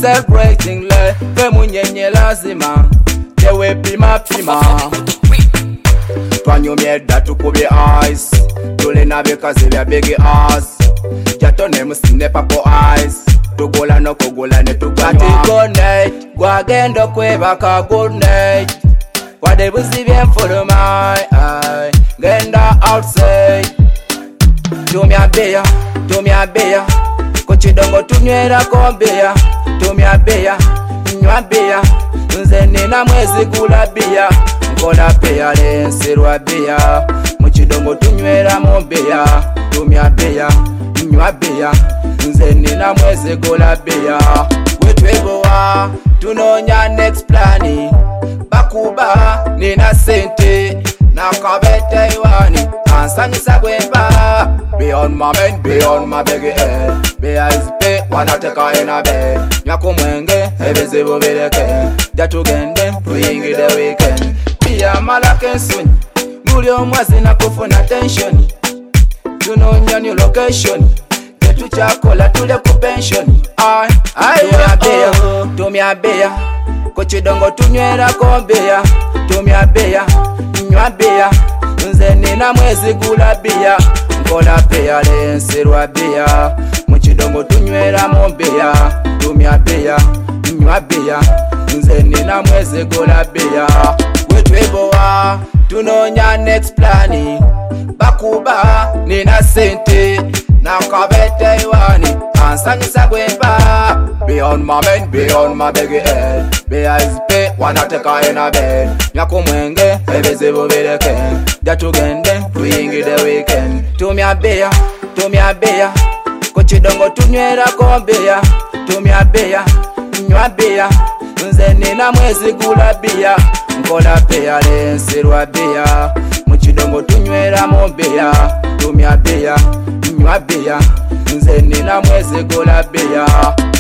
celebrating life. Fe munyenye lazima tewe pima twanyumyedda tukubye eyes tulina bikazi bya big ass jato ne musine papo eyes tugola nokugula ne tugati good night gwagenda kwebaka good night wade buzi byenfuluma genda outside tumya beya kuchidongo tunywera kombeya tumya beya nywa beya nze nina mwezi gula beya nkola beya lensirwa beya muchidongo tunywera mombeya tumya beya nywa beya nze nina mwezi gula beya wetwebowa tunonya next plani bakuba nina sente nakabete iwani ansanyisa gwemba beyond my men, beyond my big head. Beya is pay, wanateka ina bed. Nyako mwenge, ebizibu bileke. Jatugende, tuyingi the weekend. Beya malake nsuni, muli omwazi na kufuna tension. Tunonya new location, ketu chakola tule ku pension. Tumya beya, kuchidongo tunywera kombeya. Tumya beya, nywa beya, nze nina mwezi gula beya. Nkola beya lensirwa beya muchidongo tunywera mombeya tumya beya nywa beya nze nina mwezi gula beya wetwebowa tunonya next plani bakuba nina sente nakabete iwani ansanyisa gwemba beyond my men, beyond my big head. Beya is pay, wanateka ina bed. Nyako mwenge, ebizibu bileke. Jatugende, tuyingi the weekend. Tumya beya, kuchidongo tunywera kombeya. Tumya beya, nywa beya, nze nina mwezi gula beya. Nkola beya lensirwa beya muchidongo tunywera mombeya. Tumya beya, nywa beya, nze nina mwezi gula beya.